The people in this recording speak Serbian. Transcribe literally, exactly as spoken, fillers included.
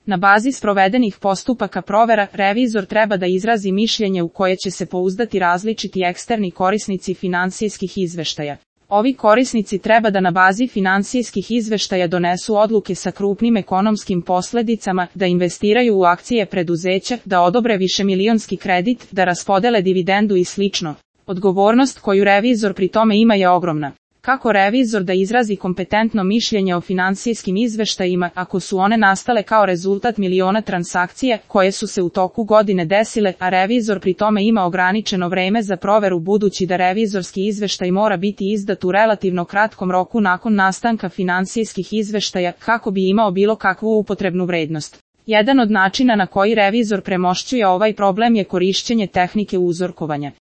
Na bazi sprovedenih postupaka provera, revizor treba da izrazi mišljenje u koje će se pouzdati različiti eksterni korisnici finansijskih izveštaja. Ovi korisnici treba da na bazi finansijskih izveštaja donesu odluke sa krupnim ekonomskim posledicama, da investiraju u akcije preduzeća, da odobre višemilionski kredit, da raspodele dividendu i slično. Odgovornost koju revizor pri tome ima je ogromna. Kako revizor da izrazi kompetentno mišljenje o finansijskim izveštajima ako su one nastale kao rezultat miliona transakcija koje su se u toku godine desile, a revizor pri tome ima ograničeno vreme za proveru budući da revizorski izveštaj mora biti izdat u relativno kratkom roku nakon nastanka finansijskih izveštaja kako bi imao bilo kakvu upotrebnu vrednost. Jedan od načina na koji revizor premošćuje ovaj problem je korišćenje tehnike uzorkovanja.